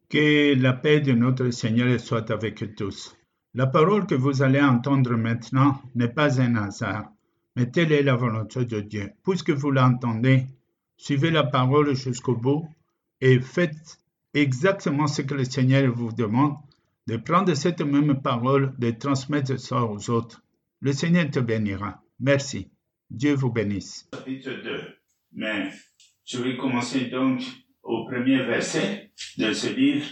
Que la paix de notre Seigneur soit avec tous. La parole que vous allez entendre maintenant n'est pas un hasard, mais telle est la volonté de Dieu. Puisque vous l'entendez, suivez la parole jusqu'au bout et faites exactement ce que le Seigneur vous demande, de prendre cette même parole, de transmettre ça aux autres. Le Seigneur te bénira. Merci. Dieu vous bénisse. Chapitre 2. Mais je vais commencer donc au premier verset de ce livre.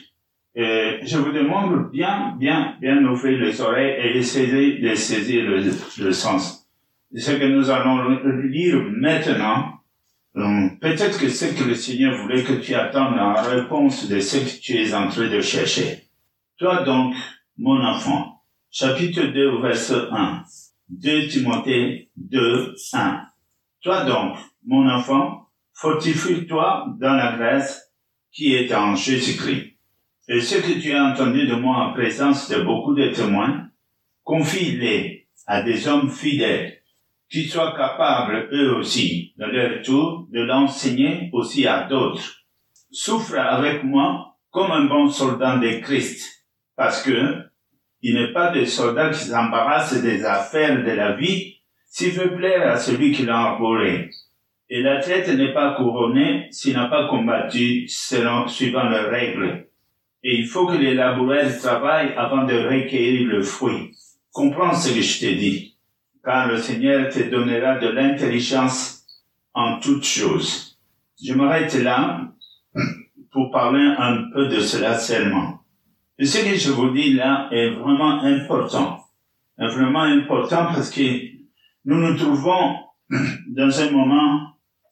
Je vous demande bien ouvrir les oreilles et essayer de saisir le sens. Ce que nous allons lire maintenant, peut-être que c'est que le Seigneur voulait que tu attendes la réponse de ce que tu es en train de chercher. Toi donc, mon enfant, chapitre 2, verset 1, 2 Timothée 2, 1. Toi donc, mon enfant, fortifie-toi dans la grâce qui est en Jésus-Christ. Et ce que tu as entendu de moi en présence de beaucoup de témoins, confie-les à des hommes fidèles, qui soient capables, eux aussi, de leur tour, de l'enseigner aussi à d'autres. Souffre avec moi comme un bon soldat de Christ, parce que il n'est pas des soldats qui s'embarrassent des affaires de la vie, s'il veut plaire à celui qui l'a enrôlé. Et l'athlète n'est pas couronné s'il n'a pas combattu suivant leurs règles. Et il faut que les laboureurs travaillent avant de recueillir le fruit. Comprends ce que je t'ai dit, car le Seigneur te donnera de l'intelligence en toutes choses. Je m'arrête là pour parler un peu de cela seulement. Et ce que je vous dis là est vraiment important. Est vraiment important parce que nous nous trouvons dans un moment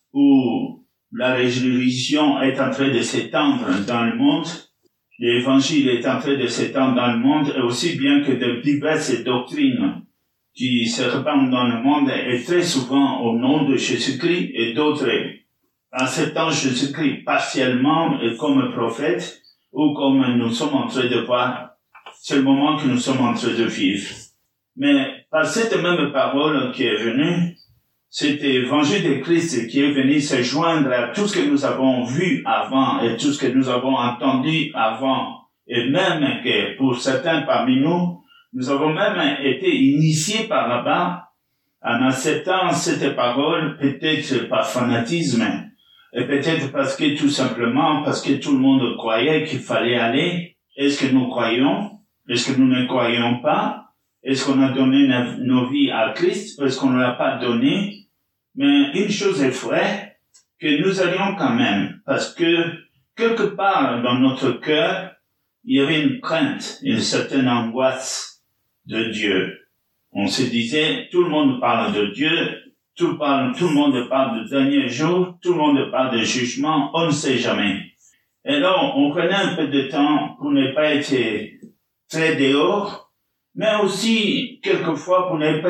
où la religion est en train de s'étendre dans le monde. L'évangile est en train de s'étendre dans le monde, et aussi bien que de diverses doctrines qui se répandent dans le monde, et très souvent au nom de Jésus-Christ, et d'autres acceptant Jésus-Christ partiellement comme prophète, ou comme nous sommes en train de voir, c'est le moment que nous sommes en train de vivre. Mais par cette même parole qui est venue, cet évangile de Christ qui est venu se joindre à tout ce que nous avons vu avant et tout ce que nous avons entendu avant, et même que pour certains parmi nous, nous avons même été initiés par là-bas en acceptant cette parole, peut-être par fanatisme, et peut-être parce que tout simplement, parce que tout le monde croyait qu'il fallait aller. Est-ce que nous croyons? Est-ce que nous ne croyons pas? Est-ce qu'on a donné nos vies à Christ? Est-ce qu'on ne l'a pas donné? Mais une chose est vraie, que nous allions quand même, parce que quelque part dans notre cœur, il y avait une crainte, une certaine angoisse de Dieu. On se disait, tout le monde parle de Dieu, tout le monde parle du dernier jour, tout le monde parle de jugement, on ne sait jamais. Et là, on prenait un peu de temps pour ne pas être très dehors, mais aussi, quelquefois, pour ne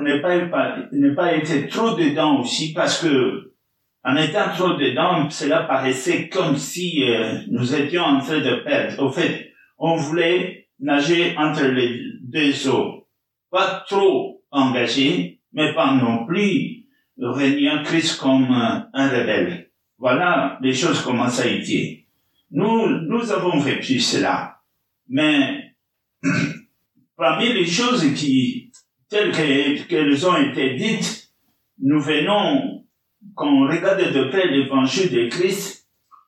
pas être trop dedans aussi, parce que, en étant trop dedans, cela paraissait comme si nous étions en train de perdre. Au fait, on voulait nager entre les deux eaux. Pas trop engagé, mais pas non plus régnant Christ comme un rebelle. Voilà les choses comment ça a été. Nous avons vécu cela, mais parmi les choses telles qu'elles ont été dites, nous venons, quand on regarde de près l'évangile de Christ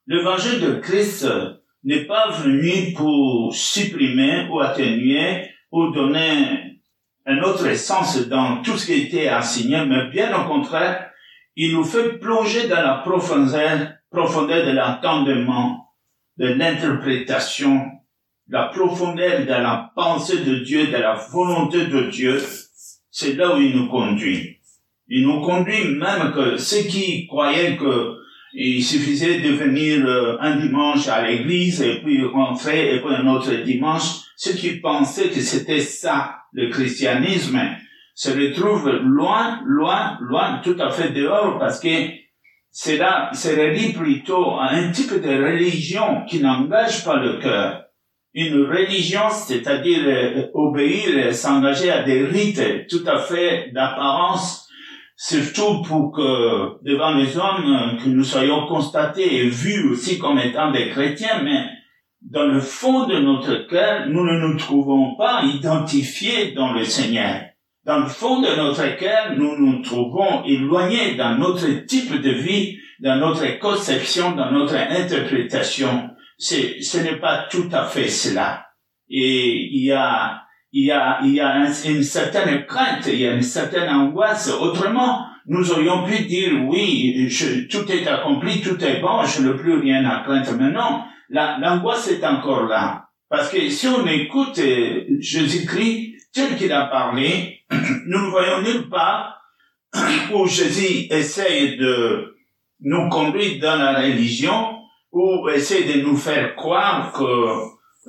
n'est pas venu pour supprimer ou atténuer ou donner un autre sens dans tout ce qui a été enseigné, mais bien au contraire, il nous fait plonger dans la profondeur de l'entendement, de l'interprétation, la profondeur de la pensée de Dieu, de la volonté de Dieu. C'est là où il nous conduit. Il nous conduit même que ceux qui croyaient qu'il suffisait de venir un dimanche à l'église et puis rentrer et puis un autre dimanche, ceux qui pensaient que c'était ça, le christianisme, se retrouvent loin, tout à fait dehors, parce que cela se relie plutôt à un type de religion qui n'engage pas le cœur. Une religion, c'est-à-dire obéir, s'engager à des rites tout à fait d'apparence, surtout pour que, devant les hommes, que nous soyons constatés et vus aussi comme étant des chrétiens, mais dans le fond de notre cœur, nous ne nous trouvons pas identifiés dans le Seigneur. Dans le fond de notre cœur, nous nous trouvons éloignés dans notre type de vie, dans notre conception, dans notre interprétation. Ce n'est pas tout à fait cela. Et il y a une certaine crainte, il y a une certaine angoisse. Autrement, nous aurions pu dire, oui, tout est accompli, tout est bon, je n'ai plus rien à craindre. Mais non, l'angoisse est encore là. Parce que si on écoute Jésus-Christ tel qu'il a parlé, nous ne voyons nulle part où Jésus essaye de nous conduire dans la religion, ou essaye de nous faire croire que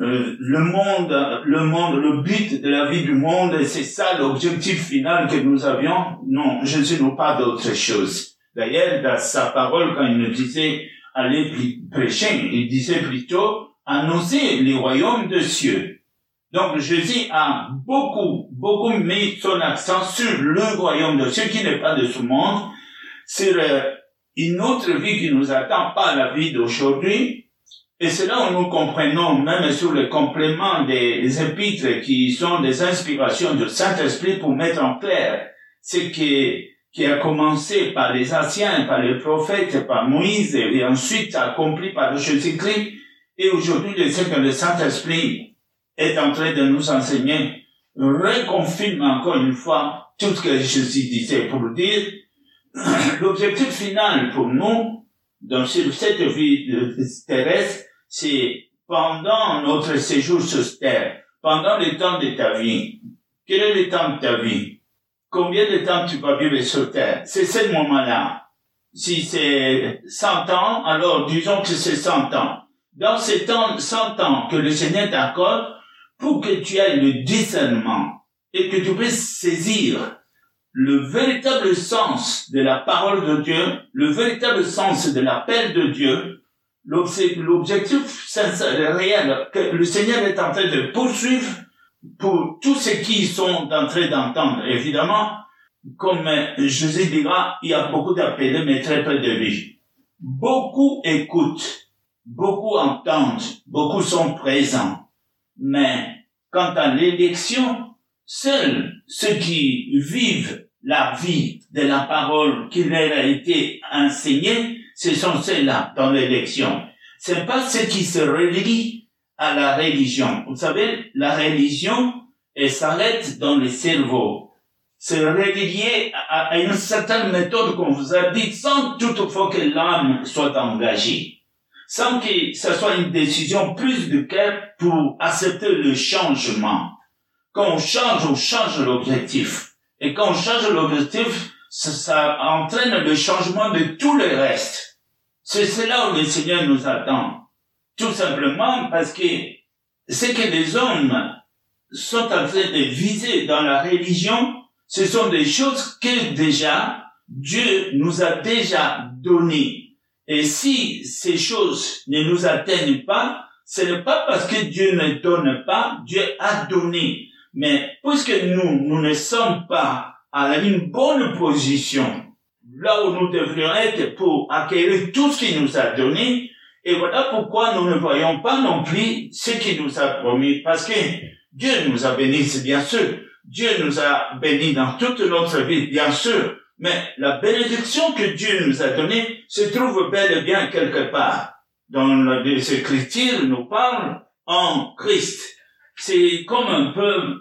le but de la vie du monde, c'est ça l'objectif final que nous avions. Non, Jésus n'a pas d'autre chose. D'ailleurs, dans sa parole, quand il nous disait aller prêcher, il disait plutôt annoncer les royaumes de cieux. Donc Jésus a beaucoup mis son accent sur le royaume de cieux qui n'est pas de ce monde, sur une autre vie qui nous attend, pas la vie d'aujourd'hui. Et c'est là où nous comprenons, même sur le complément des épîtres qui sont des inspirations du Saint-Esprit pour mettre en clair ce qui a commencé par les anciens, par les prophètes, par Moïse, et ensuite accompli par Jésus-Christ. Et aujourd'hui, ce que le Saint-Esprit est en train de nous enseigner reconfirme encore une fois tout ce que Jésus disait pour dire l'objectif final pour nous, sur cette vie terrestre, c'est pendant notre séjour sur terre, pendant le temps de ta vie. Quel est le temps de ta vie? Combien de temps tu vas vivre sur terre? C'est ce moment-là. Si c'est 100 ans, alors disons que c'est 100 ans. Dans ces 100 ans que le Seigneur t'accorde, pour que tu aies le discernement et que tu puisses saisir le véritable sens de la parole de Dieu, le véritable sens de l'appel de Dieu, l'objectif sincère, réel, que le Seigneur est en train de poursuivre pour tous ceux qui sont en train d'entendre. Évidemment, comme Jésus dira, il y a beaucoup d'appelés, mais très peu de vie. Beaucoup écoutent, beaucoup entendent, beaucoup sont présents. Mais quant à l'élection, seuls ceux qui vivent la vie de la parole qui leur a été enseignée, ce sont ceux-là dans l'élection. C'est pas ceux qui se relient à la religion. Vous savez, la religion, elle s'arrête dans le cerveau. Se relier à une certaine méthode qu'on vous a dit sans toutefois que l'âme soit engagée. Sans que ce soit une décision plus de cœur pour accepter le changement. Quand on change l'objectif. Et quand on change l'objectif, ça entraîne le changement de tout le reste. C'est là où le Seigneur nous attend. Tout simplement parce que ce que les hommes sont en train de viser dans la religion, ce sont des choses que déjà Dieu nous a déjà données. Et si ces choses ne nous atteignent pas, ce n'est pas parce que Dieu ne donne pas, Dieu a donné. Mais puisque nous ne sommes pas à une bonne position, là où nous devrions être pour acquérir tout ce qu'il nous a donné, et voilà pourquoi nous ne voyons pas non plus ce qu'il nous a promis. Parce que Dieu nous a bénis, c'est bien sûr. Dieu nous a bénis dans toute notre vie, bien sûr. Mais la bénédiction que Dieu nous a donnée se trouve bel et bien quelque part. Dans les Écritures, nous parle en Christ. C'est comme un peu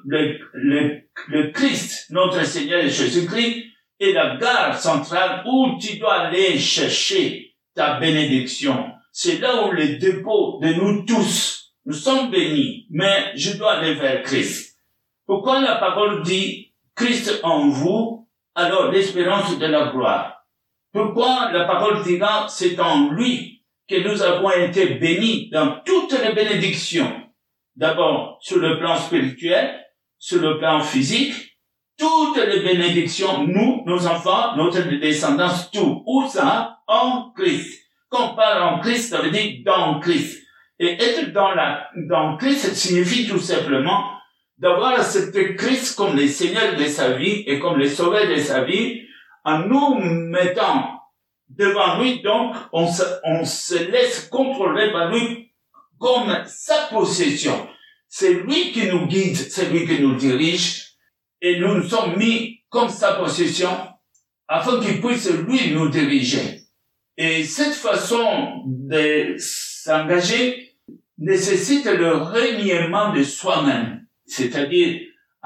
le Christ, notre Seigneur Jésus-Christ, est la gare centrale où tu dois aller chercher ta bénédiction. C'est là où le dépôt de nous tous, nous sommes bénis, mais je dois aller vers Christ. Pourquoi la parole dit Christ en vous? Alors, l'espérance de la gloire. Pourquoi la parole dira, c'est en lui que nous avons été bénis dans toutes les bénédictions. D'abord, sur le plan spirituel, sur le plan physique, toutes les bénédictions, nous, nos enfants, notre descendance, tout. Où ça? En Christ. Quand on parle en Christ, ça veut dire dans Christ. Et être dans Christ signifie tout simplement d'avoir accepté Christ comme le Seigneur de sa vie et comme le Sauveur de sa vie, en nous mettant devant lui, donc on se laisse contrôler par lui comme sa possession. C'est lui qui nous guide, c'est lui qui nous dirige, et nous nous sommes mis comme sa possession afin qu'il puisse lui nous diriger. Et cette façon de s'engager nécessite le reniement de soi-même, c'est-à-dire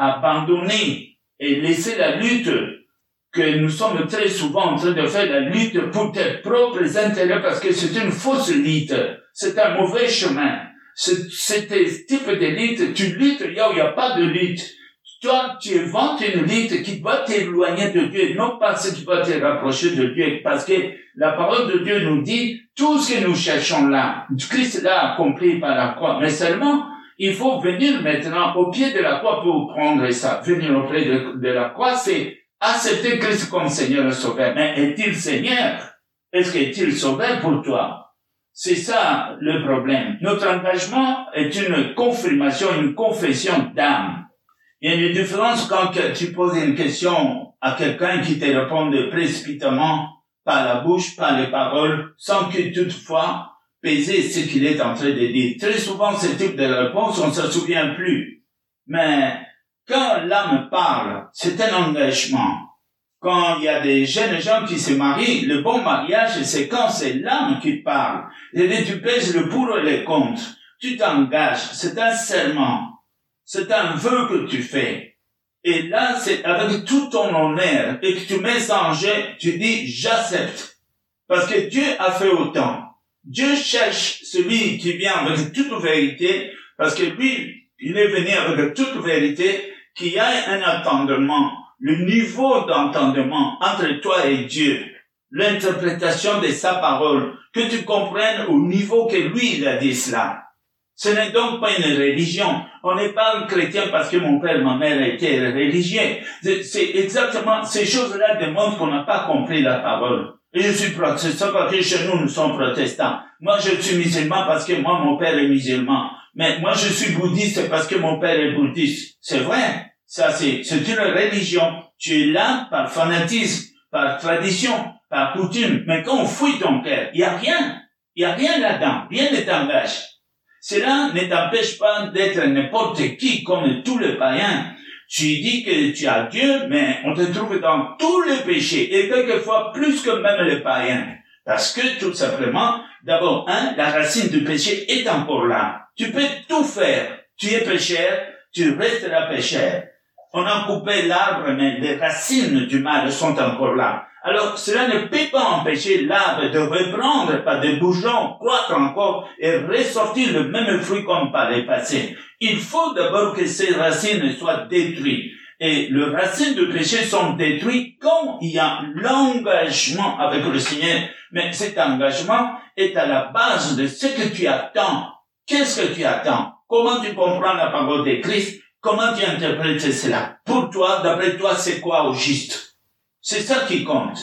abandonner et laisser la lutte que nous sommes très souvent en train de faire, la lutte pour tes propres intérêts, parce que c'est une fausse lutte, c'est un mauvais chemin. C'est type de lutte, tu luttes là où il n'y a pas de lutte. Toi, tu inventes une lutte qui va t'éloigner de Dieu, non parce que tu vas te rapprocher de Dieu, parce que la parole de Dieu nous dit, tout ce que nous cherchons là, Christ l'a accompli par la croix, mais seulement, il faut venir maintenant au pied de la croix pour prendre ça. Venir au pied de la croix, c'est accepter Christ comme Seigneur et Sauveur. Mais est-il Seigneur? Est-ce qu'il est-il Sauveur pour toi? C'est ça le problème. Notre engagement est une confirmation, une confession d'âme. Il y a une différence quand tu poses une question à quelqu'un qui te répond précipitamment par la bouche, par les paroles, sans que toutefois peser ce qu'il est en train de dire. Très souvent, ce type de réponse, on ne se souvient plus. Mais quand l'âme parle, c'est un engagement. Quand il y a des jeunes gens qui se marient, le bon mariage, c'est quand c'est l'âme qui parle. Et tu pèses le pour et le contre. Tu t'engages. C'est un serment. C'est un vœu que tu fais. Et là, c'est avec tout ton honneur et que tu mets ça en jeu, tu dis, j'accepte. Parce que Dieu a fait autant. Dieu cherche celui qui vient avec toute vérité, parce que lui, il est venu avec toute vérité, qu'il y ait un entendement. Le niveau d'entendement entre toi et Dieu, l'interprétation de sa parole, que tu comprennes au niveau que lui, il a dit cela. Ce n'est donc pas une religion. On n'est pas chrétien parce que mon père, ma mère étaient religieux. C'est exactement, ces choses-là démontrent qu'on n'a pas compris la parole. Et je suis protestant parce que chez nous, nous sommes protestants. Moi, je suis musulman parce que moi, mon père est musulman. Mais moi, je suis bouddhiste parce que mon père est bouddhiste. C'est vrai. Ça, c'est une religion. Tu es là par fanatisme, par tradition, par coutume. Mais quand on fouille ton cœur, il y a rien. Il y a rien là-dedans. Rien ne t'engage. Cela ne t'empêche pas d'être n'importe qui, comme tous les païens. Tu dis que tu as Dieu, mais on te trouve dans tous les péchés, et quelquefois plus que même les païens. Parce que, tout simplement, d'abord, la racine du péché est encore là. Tu peux tout faire. Tu es pécheur, tu resteras pécheur. On a coupé l'arbre, mais les racines du mal sont encore là. Alors, cela ne peut pas empêcher l'arbre de reprendre par des bourgeons, croître encore et ressortir le même fruit comme par le passé. Il faut d'abord que ces racines soient détruites. Et les racines du péché sont détruites quand il y a l'engagement avec le Seigneur. Mais cet engagement est à la base de ce que tu attends. Qu'est-ce que tu attends? Comment tu comprends la parole de Christ? Comment tu interprètes cela? Pour toi, d'après toi, c'est quoi au juste? C'est ça qui compte.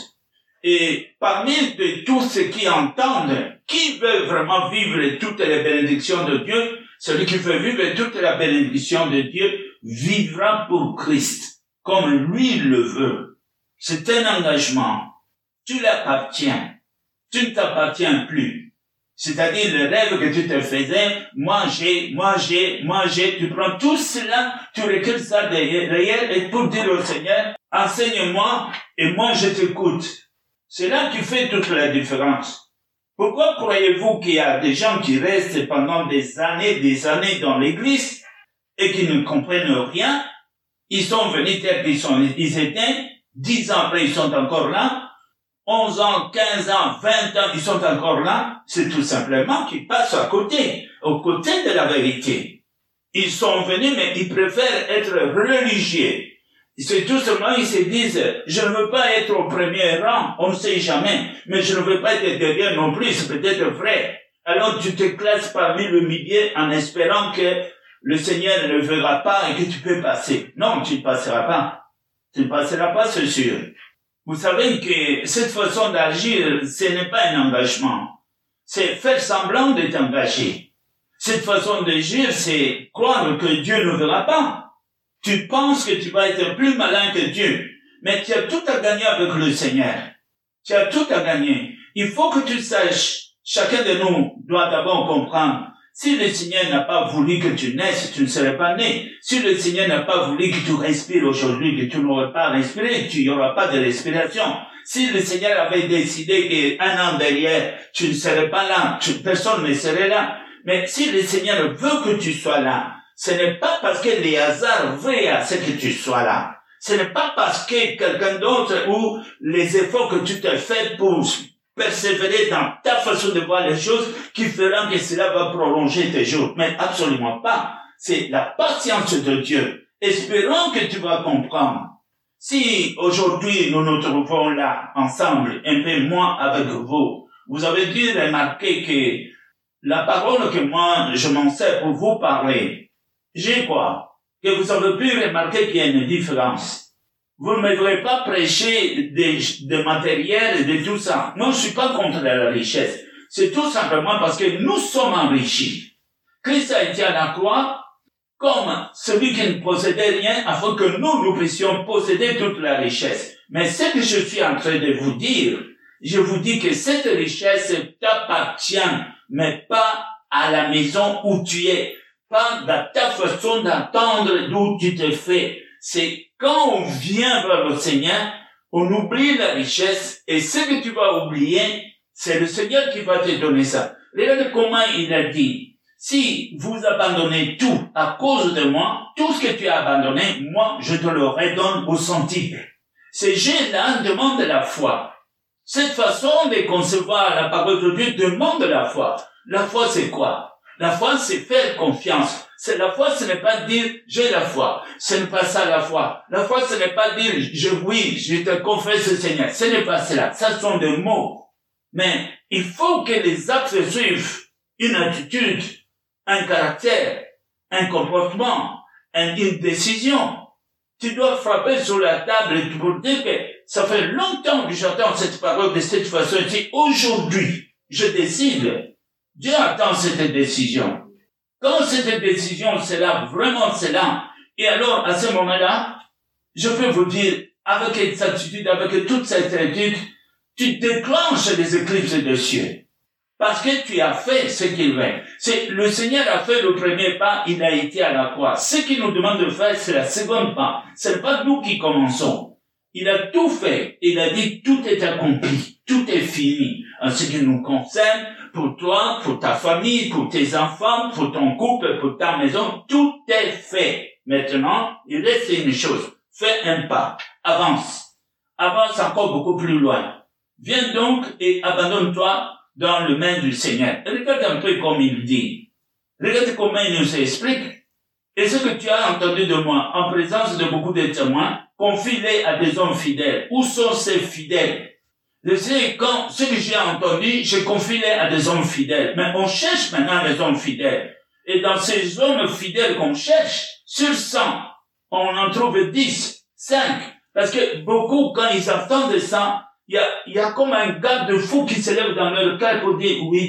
Et parmi de tous ceux qui entendent, qui veut vraiment vivre toutes les bénédictions de Dieu, celui qui veut vivre toute la bénédiction de Dieu, vivra pour Christ, comme lui le veut. C'est un engagement. Tu l'appartiens. Tu ne t'appartiens plus. C'est-à-dire le rêve que tu te faisais, moi j'ai, tu prends tout cela, tu recules ça derrière et pour dire au Seigneur, enseigne-moi et moi je t'écoute. C'est là qui fait toute la différence. Pourquoi croyez-vous qu'il y a des gens qui restent pendant des années dans l'église et qui ne comprennent rien? Ils sont venus tel ils étaient, 10 ans après ils sont encore là, 11 ans, 15 ans, 20 ans, ils sont encore là. C'est tout simplement qu'ils passent à côté, aux côtés de la vérité. Ils sont venus, mais ils préfèrent être religieux. C'est tout simplement, ils se disent, je ne veux pas être au premier rang, on ne sait jamais, mais je ne veux pas être derrière non plus, c'est peut-être vrai. Alors tu te classes parmi le milieu en espérant que le Seigneur ne verra pas et que tu peux passer. Non, tu ne passeras pas. Tu ne passeras pas, c'est sûr. Vous savez que cette façon d'agir, ce n'est pas un engagement. C'est faire semblant de t'engager. Cette façon d'agir, c'est croire que Dieu ne verra pas. Tu penses que tu vas être plus malin que Dieu, mais tu as tout à gagner avec le Seigneur. Tu as tout à gagner. Il faut que tu saches, chacun de nous doit d'abord comprendre, Si le Seigneur n'a pas voulu que tu naisses, tu ne serais pas né. Si le Seigneur n'a pas voulu que tu respires aujourd'hui, que tu n'aurais pas respiré, tu n'y auras pas de respiration. Si le Seigneur avait décidé qu'un an derrière, tu ne serais pas là, personne ne serait là. Mais si le Seigneur veut que tu sois là, ce n'est pas parce que les hasards veulent à ce que tu sois là. Ce n'est pas parce que quelqu'un d'autre ou les efforts que tu t'es fait pour persévérer dans ta façon de voir les choses qui feront que cela va prolonger tes jours. Mais absolument pas. C'est la patience de Dieu. Espérons que tu vas comprendre. Si aujourd'hui nous nous trouvons là ensemble, un peu moins avec vous, vous avez dû remarquer que la parole que moi je m'en sers pour vous parler, j'ai quoi? Que vous avez pu remarquer qu'il y a une différence. Vous ne me verrez pas prêcher de matériel et de tout ça. Moi, je suis pas contre la richesse. C'est tout simplement parce que nous sommes enrichis. Christ a été à la croix comme celui qui ne possédait rien afin que nous puissions posséder toute la richesse. Mais ce que je suis en train de vous dire, je vous dis que cette richesse t'appartient, mais pas à la maison où tu es, pas dans ta façon d'entendre d'où tu te fais. C'est quand on vient vers le Seigneur, on oublie la richesse et ce que tu vas oublier, c'est le Seigneur qui va te donner ça. Regardez comment il a dit. Si vous abandonnez tout à cause de moi, tout ce que tu as abandonné, moi, je te le redonne au centuple. Ces gens-là demandent la foi. Cette façon de concevoir la parole de Dieu demande la foi. La foi, c'est quoi? La foi, c'est faire confiance. C'est la foi, ce n'est pas dire j'ai la foi. Ce n'est pas ça la foi. La foi, ce n'est pas dire je te confesse le Seigneur. Ce n'est pas cela. Ça sont des mots. Mais il faut que les actes suivent une attitude, un caractère, un comportement, une décision. Tu dois frapper sur la table pour dire que ça fait longtemps que j'entends cette parole de cette façon. Et aujourd'hui, je décide. Dieu attend cette décision. Quand cette décision sera vraiment cela, et alors à ce moment-là, je peux vous dire, avec exactitude, avec toute certitude, tu déclenches les éclipses de cieux. Parce que tu as fait ce qu'il veut. Le Seigneur a fait le premier pas, il a été à la croix. Ce qu'il nous demande de faire, c'est la seconde pas. Ce n'est pas nous qui commençons. Il a tout fait. Il a dit, tout est accompli. Tout est fini. En ce qui nous concerne, pour toi, pour ta famille, pour tes enfants, pour ton couple, pour ta maison, tout est fait. Maintenant, il reste une chose. Fais un pas. Avance. Avance encore beaucoup plus loin. Viens donc et abandonne-toi dans le main du Seigneur. Regarde un peu comme il dit. Regarde comment il nous explique. Et ce que tu as entendu de moi, en présence de beaucoup de témoins, confie-les à des hommes fidèles. Où sont ces fidèles? Je sais, quand ce que j'ai entendu, je confie-les à des hommes fidèles. Mais on cherche maintenant les hommes fidèles. Et dans ces hommes fidèles qu'on cherche, sur 100, on en trouve 10, 5. Parce que beaucoup, quand ils entendent ça, il y a comme un garde-fou qui se lève dans leur cœur pour dire, oui,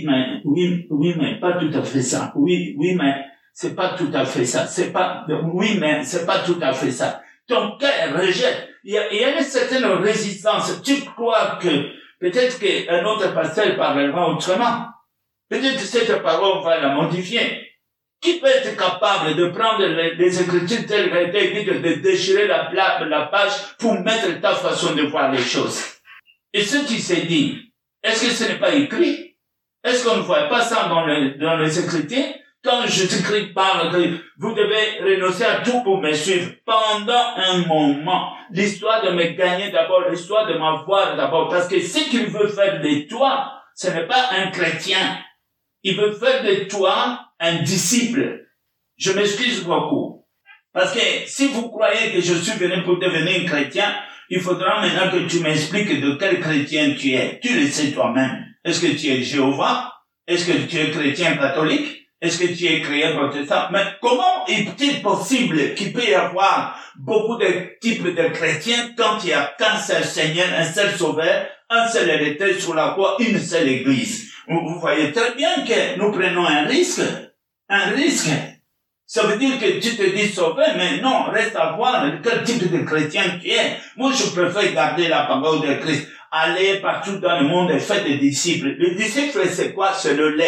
mais pas tout à fait ça. Oui, mais c'est pas tout à fait ça. Oui, mais c'est pas tout à fait ça. Ton cœur rejette. Il y a une certaine résistance. Tu crois que peut-être qu'un autre pasteur parlera autrement. Peut-être que cette parole va la modifier. Qui peut être capable de prendre les écritures telles qu'elles étaient écrites, de déchirer la page pour mettre ta façon de voir les choses? Et ce qui s'est dit, est-ce que ce n'est pas écrit? Est-ce qu'on ne voit pas ça dans les écritures? Quand Jésus-Christ parle que vous devez renoncer à tout pour me suivre pendant un moment, l'histoire de me gagner d'abord, l'histoire de m'avoir d'abord, parce que ce qu'il veut faire de toi, ce n'est pas un chrétien. Il veut faire de toi un disciple. Je m'excuse beaucoup. Parce que si vous croyez que je suis venu pour devenir chrétien, il faudra maintenant que tu m'expliques de quel chrétien tu es. Tu le sais toi-même. Est-ce que tu es Jéhovah? Est-ce que tu es chrétien catholique? Est-ce que tu es chrétien protestant? Mais comment est-il possible qu'il peut y avoir beaucoup de types de chrétiens quand il y a qu'un seul Seigneur, un seul Sauveur, un seul héritier sur la croix, une seule Église? Vous voyez très bien que nous prenons un risque. Un risque. Ça veut dire que tu te dis sauvé, mais non, reste à voir quel type de chrétien tu es. Moi, je préfère garder la parole de Christ. Aller partout dans le monde et faire des disciples. Le disciple, c'est quoi? C'est le lève.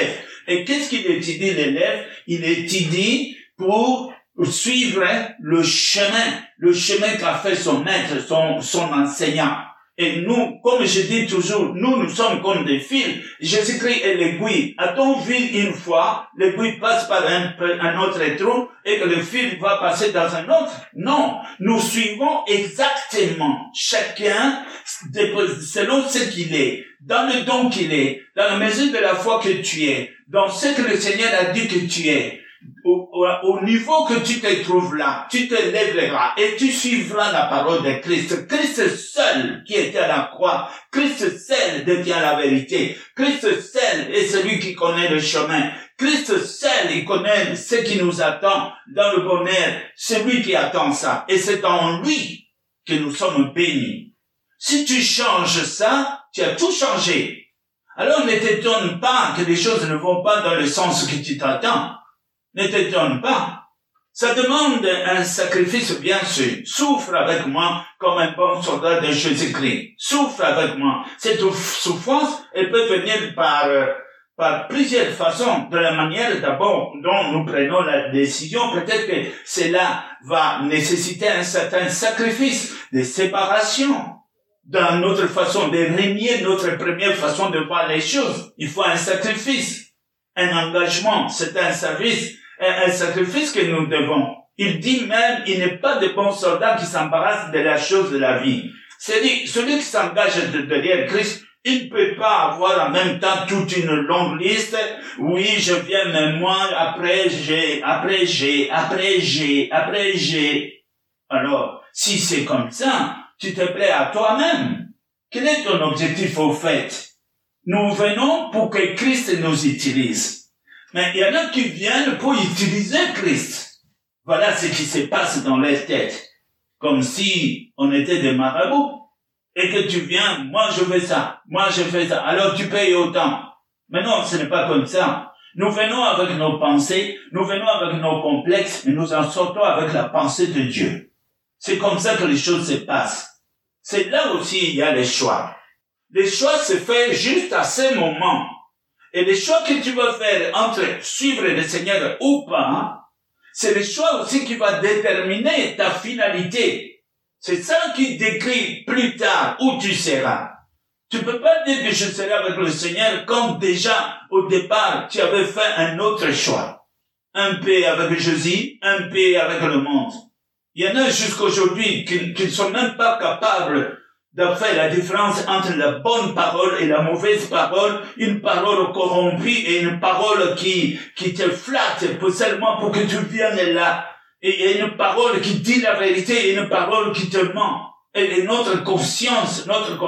Et qu'est-ce qu'il étudie l'élève? Il étudie pour suivre le chemin qu'a fait son maître, son enseignant. Et nous, comme je dis toujours, nous sommes comme des fils. Jésus-Christ est l'aiguille. A-t-on vu une fois, l'aiguille passe par un autre trou et que le fil va passer dans un autre? Non. Nous suivons exactement chacun selon ce qu'il est, dans le don qu'il est, dans la mesure de la foi que tu es, dans ce que le Seigneur a dit que tu es. Au niveau que tu te trouves là, tu te lèveras et tu suivras la parole de Christ. Christ seul qui était à la croix. Christ seul détient la vérité. Christ seul est celui qui connaît le chemin. Christ seul, il connaît ce qui nous attend dans le bonheur. C'est lui qui attend ça. Et c'est en lui que nous sommes bénis. Si tu changes ça, tu as tout changé. Alors ne t'étonne pas que les choses ne vont pas dans le sens que tu t'attends. Ne t'étonne pas. Ça demande un sacrifice, bien sûr. Souffre avec moi comme un bon soldat de Jésus-Christ. Souffre avec moi. Cette souffrance, elle peut venir par plusieurs façons. De la manière d'abord dont nous prenons la décision, peut-être que cela va nécessiter un certain sacrifice de séparation. Dans notre façon de régner, notre première façon de voir les choses, il faut un sacrifice. Un engagement, c'est un service, un sacrifice que nous devons. Il dit même, il n'est pas de bon soldat qui s'embarrasse de la chose de la vie. C'est-à-dire, celui qui s'engage derrière Christ, il ne peut pas avoir en même temps toute une longue liste. Oui, je viens, mais moi, après j'ai. Alors, si c'est comme ça, tu te plais à toi-même. Quel est ton objectif au fait? Nous venons pour que Christ nous utilise. Mais il y en a qui viennent pour utiliser Christ. Voilà ce qui se passe dans leur tête. Comme si on était des marabouts. Et que tu viens, moi je fais ça, alors tu payes autant. Mais non, ce n'est pas comme ça. Nous venons avec nos pensées, nous venons avec nos complexes, mais nous en sortons avec la pensée de Dieu. C'est comme ça que les choses se passent. C'est là aussi il y a les choix. Les choix se font juste à ce moment. Et les choix que tu vas faire entre suivre le Seigneur ou pas, c'est le choix aussi qui va déterminer ta finalité. C'est ça qui décrit plus tard où tu seras. Tu peux pas dire que je serai avec le Seigneur quand déjà, au départ, tu avais fait un autre choix. Un peu avec Jésus, un peu avec le monde. Il y en a jusqu'aujourd'hui qui ne sont même pas capables de faire la différence entre la bonne parole et la mauvaise parole, une parole corrompue et une parole qui te flatte seulement pour que tu viennes là. Et une parole qui dit la vérité et une parole qui te ment. Et notre conscience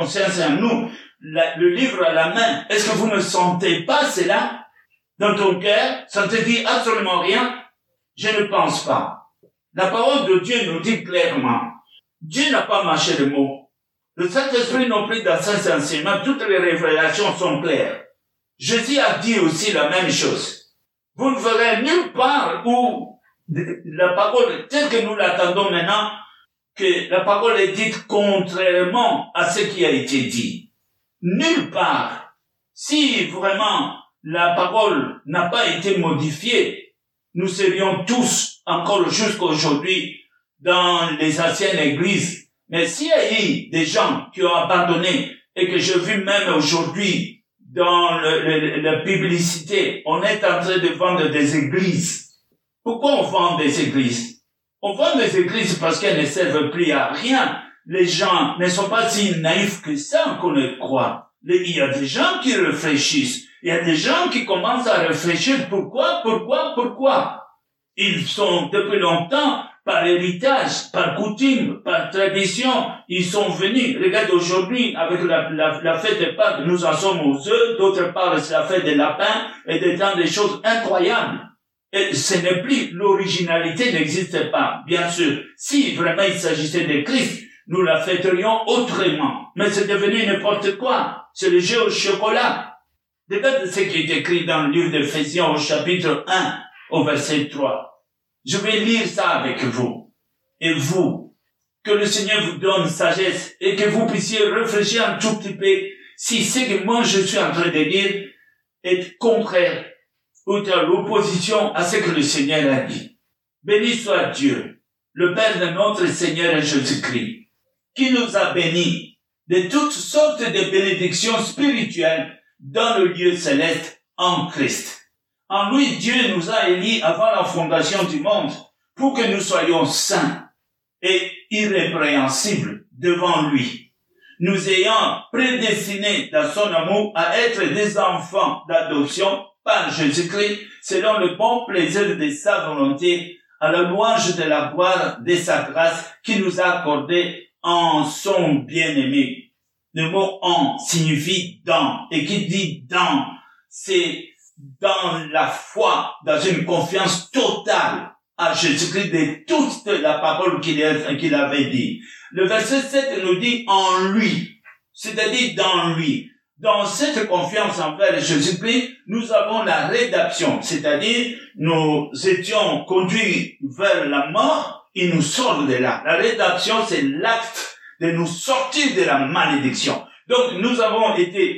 à nous, le livre à la main, est-ce que vous ne sentez pas cela dans ton cœur? Ça ne te dit absolument rien? Je ne pense pas. La parole de Dieu nous dit clairement, Dieu n'a pas mâché le mot. Le Saint-Esprit non plus dans ses enseignements, toutes les révélations sont claires. Jésus a dit aussi la même chose. Vous ne verrez nulle part où la parole, telle que nous l'attendons maintenant, que la parole est dite contrairement à ce qui a été dit. Nulle part. Si vraiment la parole n'a pas été modifiée, nous serions tous encore jusqu'à aujourd'hui dans les anciennes églises. Mais s'il y a eu des gens qui ont abandonné et que j'ai vu même aujourd'hui dans la publicité, on est en train de vendre des églises. Pourquoi on vend des églises? On vend des églises parce qu'elles ne servent plus à rien. Les gens ne sont pas si naïfs que ça qu'on le croit. Il y a des gens qui réfléchissent. Il y a des gens qui commencent à réfléchir. Pourquoi? Ils sont depuis longtemps, par héritage, par coutume, par tradition, ils sont venus. Regarde aujourd'hui, avec la fête de Pâques, nous en sommes aux œufs. D'autre part, c'est la fête des lapins et des temps des choses incroyables. Et ce n'est plus, l'originalité n'existe pas. Bien sûr, si vraiment il s'agissait de Christ, nous la fêterions autrement. Mais c'est devenu n'importe quoi. C'est le jeu au chocolat. Regarde ce qui est écrit dans le livre d'Éphésiens au chapitre 1, au verset 3. Je vais lire ça avec vous. Et vous, que le Seigneur vous donne sagesse et que vous puissiez réfléchir un tout petit peu si ce que moi je suis en train de dire est contraire ou tu as l'opposition à ce que le Seigneur a dit. Béni soit Dieu, le Père de notre Seigneur Jésus-Christ, qui nous a bénis de toutes sortes de bénédictions spirituelles dans le lieu céleste en Christ. En lui, Dieu nous a élis avant la fondation du monde pour que nous soyons saints et irrépréhensibles devant lui, nous ayant prédestinés dans son amour à être des enfants d'adoption par Jésus-Christ, selon le bon plaisir de sa volonté, à la louange de la gloire de sa grâce qui nous a accordé en son bien-aimé. Le mot « en » signifie « dans », et qui dit « dans », c'est dans la foi, dans une confiance totale à Jésus-Christ de toute la parole qu'il avait dit. Le verset 7 nous dit « en lui », c'est-à-dire dans lui. Dans cette confiance envers Jésus-Christ, nous avons la rédemption, c'est-à-dire nous étions conduits vers la mort, il nous sort de là. La rédemption, c'est l'acte de nous sortir de la malédiction. Donc nous avons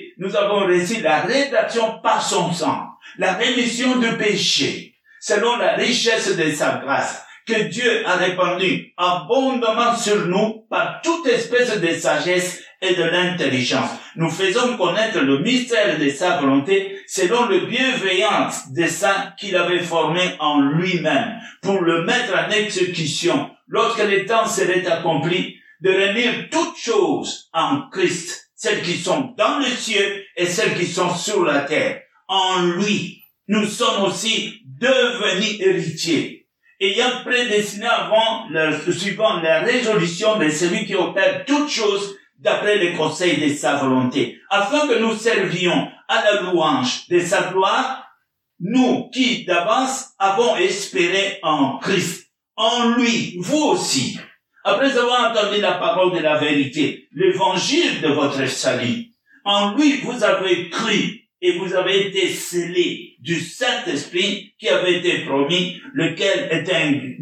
reçu la rédemption par son sang, la rémission de péché, selon la richesse de sa grâce, que Dieu a répandue abondamment sur nous par toute espèce de sagesse et de l'intelligence. Nous faisons connaître le mystère de sa volonté selon le bienveillance des saints qu'il avait formé en lui-même pour le mettre en exécution lorsque le temps serait accompli de réunir toutes choses en Christ, celles qui sont dans les cieux et celles qui sont sur la terre. En lui, nous sommes aussi devenus héritiers, ayant prédestiné suivant la résolution de celui qui opère toutes choses d'après les conseils de sa volonté, afin que nous servions à la louange de sa gloire, nous qui d'avance avons espéré en Christ. En lui, vous aussi, après avoir entendu la parole de la vérité, l'évangile de votre salut, en lui vous avez cru et vous avez été scellés du Saint-Esprit qui avait été promis, lequel est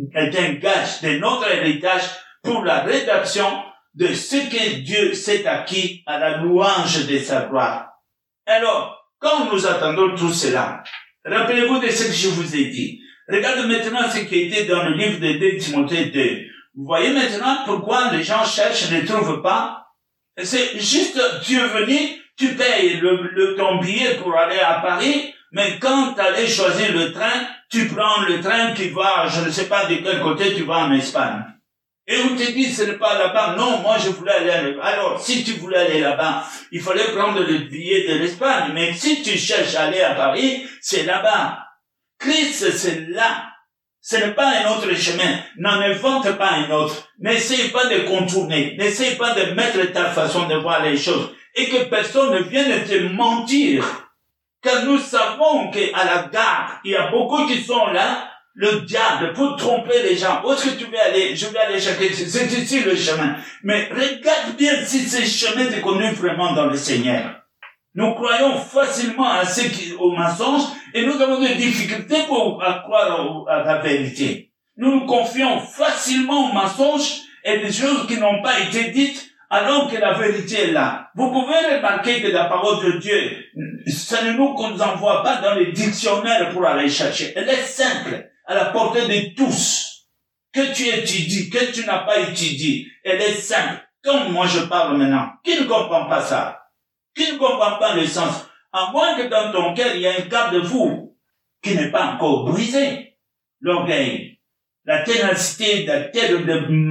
un gage de notre héritage pour la rédemption de ce que Dieu s'est acquis à la louange de sa gloire. Alors, quand nous attendons tout cela, rappelez-vous de ce que je vous ai dit. Regardez maintenant ce qui était dans le livre de 2 Timothée 2. Vous voyez maintenant pourquoi les gens cherchent et ne trouvent pas? C'est juste, tu es venu, tu payes ton billet pour aller à Paris, mais quand tu allais choisir le train, tu prends le train qui va, je ne sais pas de quel côté tu vas en Espagne. Et on te dit, ce n'est pas là-bas. Non, moi je voulais aller là-bas. Alors, si tu voulais aller là-bas, il fallait prendre le billet de l'Espagne. Mais si tu cherches à aller à Paris, c'est là-bas. Christ, c'est là. Ce n'est pas un autre chemin. N'en invente pas un autre. N'essaye pas de contourner. N'essaye pas de mettre ta façon de voir les choses. Et que personne ne vienne te mentir. Car nous savons qu'à la gare, il y a beaucoup qui sont là, le diable, pour tromper les gens. Où est-ce que tu veux aller? Je vais aller chercher. C'est ici le chemin. Mais regarde bien si ce chemin te conduit vraiment dans le Seigneur. Nous croyons facilement à au mensonge et nous avons des difficultés pour croire à la vérité. Nous nous confions facilement au mensonge et des choses qui n'ont pas été dites alors que la vérité est là. Vous pouvez remarquer que la parole de Dieu, ça ne nous envoie pas dans les dictionnaires pour aller chercher. Elle est simple, à la portée de tous. Que tu étudies, que tu n'as pas étudié, elle est simple. Comme moi je parle maintenant, qui ne comprend pas ça? Qui ne comprend pas le sens? À moins que dans ton cœur, il y ait un garde-fou qui n'est pas encore brisé. L'orgueil, la ténacité, telle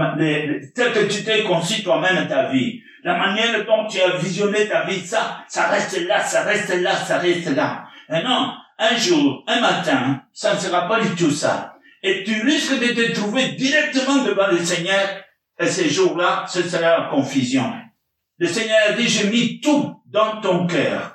que tu t'es conçu toi-même ta vie, la manière dont tu as visionné ta vie, ça reste là, ça reste là, ça reste là. Et non, un jour, un matin, ça ne sera pas du tout ça. Et tu risques de te trouver directement devant le Seigneur, et ces jours-là, ce sera la confusion. Le Seigneur a dit, j'ai mis tout dans ton cœur.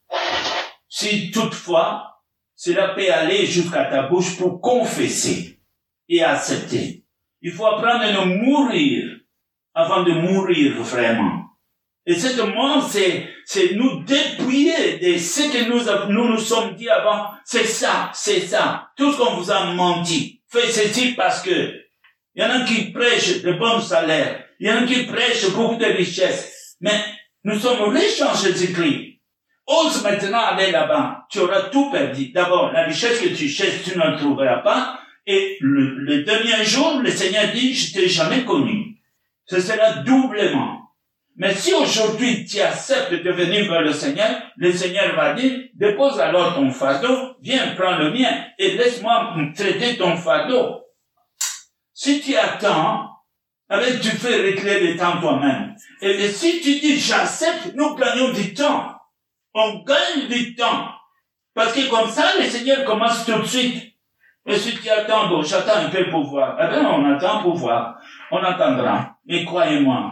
Si toutefois, cela peut aller jusqu'à ta bouche pour confesser et accepter. Il faut apprendre à nous mourir avant de mourir vraiment. Et cette mort, c'est nous dépouiller de ce que nous sommes dit avant. C'est ça. Tout ce qu'on vous a menti. Faites ceci parce que il y en a qui prêchent de bons salaires. Il y en a qui prêchent beaucoup de richesses. Mais nous sommes riches en Jésus-Christ. ose maintenant aller là-bas. Tu auras tout perdu. D'abord, la richesse que tu cherches, tu ne la trouveras pas. Et le dernier jour, le Seigneur dit, je t'ai jamais connu. Ce sera doublement. Mais si aujourd'hui tu acceptes de venir vers le Seigneur va dire, dépose alors ton fardeau, viens prends le mien et laisse-moi traiter ton fardeau. Si tu attends, tu fais reculer le temps toi-même. Et si tu dis j'accepte, nous gagnons du temps. On gagne du temps. Parce que comme ça, le Seigneur commence tout de suite. Et si tu attends, bon, j'attends un peu pour voir. On attend pour voir. On attendra. Mais croyez-moi,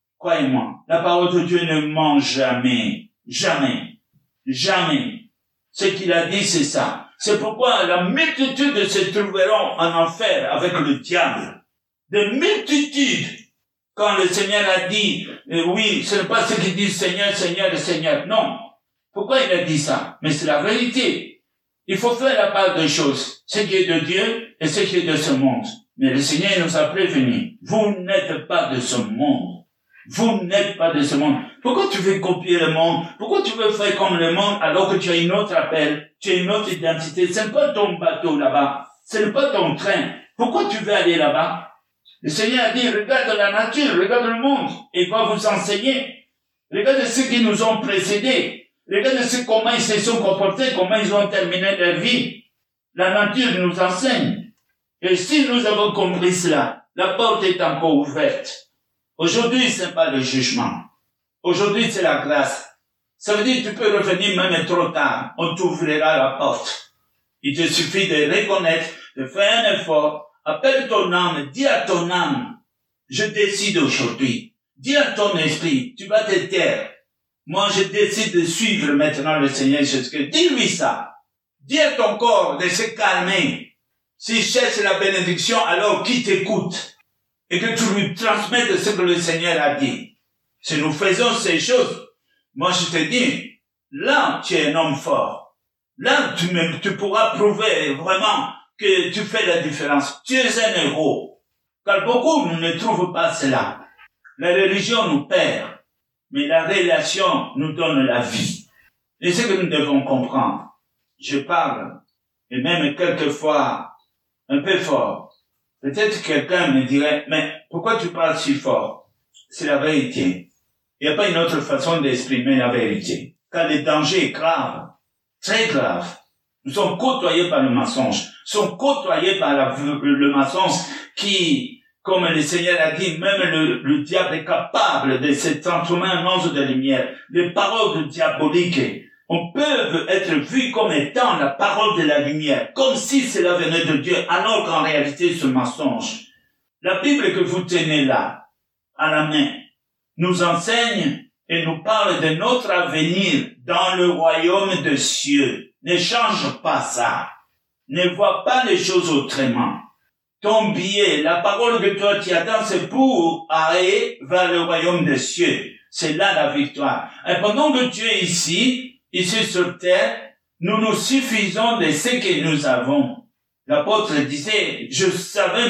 la parole de Dieu ne ment jamais. Jamais. Jamais. Ce qu'il a dit, c'est ça. C'est pourquoi la multitude se trouveront en enfer avec le diable. Des multitudes. Quand le Seigneur a dit, oui, ce n'est pas ce qu'il dit Seigneur, Seigneur, Seigneur. Non. Pourquoi il a dit ça? Mais c'est la vérité. Il faut faire la part des choses. Ce qui est de Dieu et ce qui est de ce monde. Mais le Seigneur nous a prévenus. Vous n'êtes pas de ce monde. Vous n'êtes pas de ce monde. Pourquoi tu veux copier le monde? Pourquoi tu veux faire comme le monde alors que tu as une autre appel? Tu as une autre identité. Ce n'est pas ton bateau là-bas. Ce n'est pas ton train. Pourquoi tu veux aller là-bas? Le Seigneur a dit, regarde la nature, regarde le monde. Et il va vous enseigner. Regarde ceux qui nous ont précédés. Regarde comment ils se sont comportés, comment ils ont terminé leur vie. La nature nous enseigne. Et si nous avons compris cela, la porte est encore ouverte. Aujourd'hui, ce n'est pas le jugement. Aujourd'hui, c'est la grâce. Ça veut dire que tu peux revenir même trop tard. On t'ouvrira la porte. Il te suffit de reconnaître, de faire un effort. Appelle ton âme, dis à ton âme, je décide aujourd'hui. Dis à ton esprit, tu vas te taire. Moi, je décide de suivre maintenant le Seigneur Jésus-Christ. Dis-lui ça. Dis à ton corps de se calmer. S'il cherche la bénédiction, alors qui t'écoute? Et que tu lui transmettes ce que le Seigneur a dit. Si nous faisons ces choses, moi je te dis, là tu es un homme fort. Là tu pourras prouver vraiment que tu fais la différence. Tu es un héros. Car beaucoup ne trouvent pas cela. La religion nous perd, mais la relation nous donne la vie. Et c'est ce que nous devons comprendre. Je parle, et même quelquefois un peu fort. Peut-être quelqu'un me dirait, mais pourquoi tu parles si fort? C'est la vérité. Il n'y a pas une autre façon d'exprimer la vérité. Car le danger est grave, très grave. Nous sommes côtoyés par le mensonge. Nous sommes côtoyés par le mensonge qui, comme le Seigneur a dit, même le diable est capable de se transformer en ange de lumière. Les paroles diaboliques, on peut être vu comme étant la parole de la lumière, comme si cela venait de Dieu, alors qu'en réalité c'est un mensonge. La Bible que vous tenez là, à la main, nous enseigne et nous parle de notre avenir dans le royaume des cieux. Ne change pas ça. Ne vois pas les choses autrement. Ton billet, la parole que toi tu attends, c'est pour aller vers le royaume des cieux. C'est là la victoire. Et pendant que tu es ici sur terre, nous nous suffisons de ce que nous avons. L'apôtre disait, je savais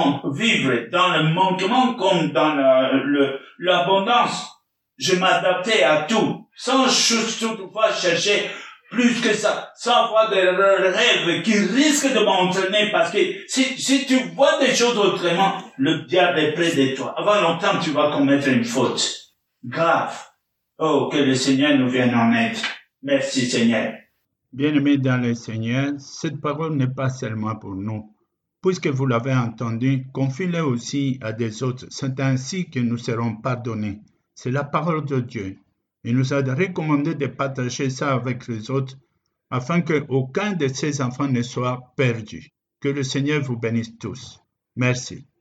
vivre dans le manquement comme dans l'abondance. Je m'adaptais à tout, sans toutefois chercher plus que ça, sans avoir des rêves qui risquent de m'entraîner, parce que si tu vois des choses autrement, le diable est près de toi. Avant longtemps, tu vas commettre une faute grave. Oh, que le Seigneur nous vienne en aide. Merci Seigneur. Bien-aimés dans le Seigneur, cette parole n'est pas seulement pour nous. Puisque vous l'avez entendu, confiez-le aussi à des autres. C'est ainsi que nous serons pardonnés. C'est la parole de Dieu. Il nous a recommandé de partager ça avec les autres afin qu'aucun de ses enfants ne soit perdu. Que le Seigneur vous bénisse tous. Merci.